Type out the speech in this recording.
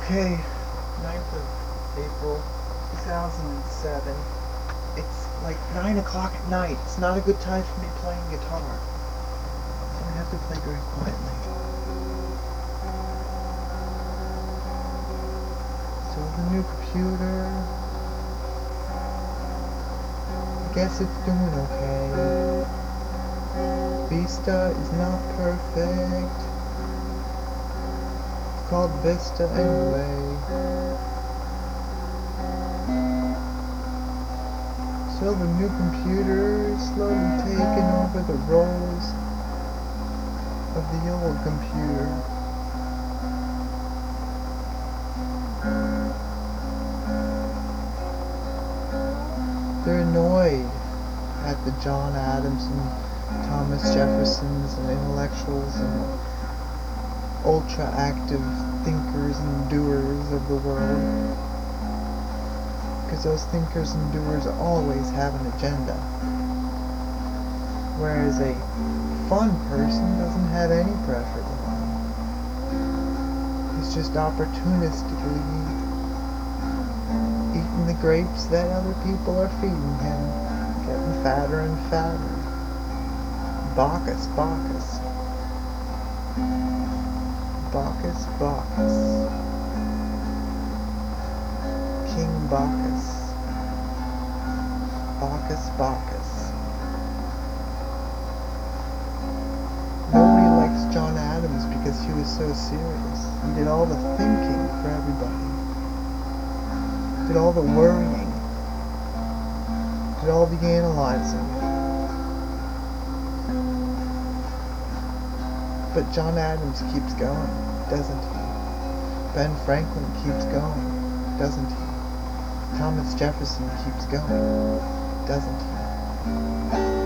Okay, 9th of April, 2007. It's like 9 o'clock at night. It's not a good time for me playing guitar. So I have to play very quietly. So the new computer, I guess it's doing okay. Vista is not perfect. It's called Vista anyway. So the new computer is slowly taking over the roles of the old computer. They're annoyed at the John Adams and Thomas Jeffersons and intellectuals and ultra-active thinkers and doers of the world. Because those thinkers and doers always have an agenda. Whereas a fun person doesn't have any preferred one. He's just opportunistically eating the grapes that other people are feeding him, getting fatter and fatter. Bacchus, Bacchus. Bacchus, Bacchus. King Bacchus. Bacchus, Bacchus. Nobody likes John Adams because he was so serious. He did all the thinking for everybody. Did all the worrying. Did all the analyzing. But John Adams keeps going, doesn't he? Ben Franklin keeps going, doesn't he? Thomas Jefferson keeps going, doesn't he?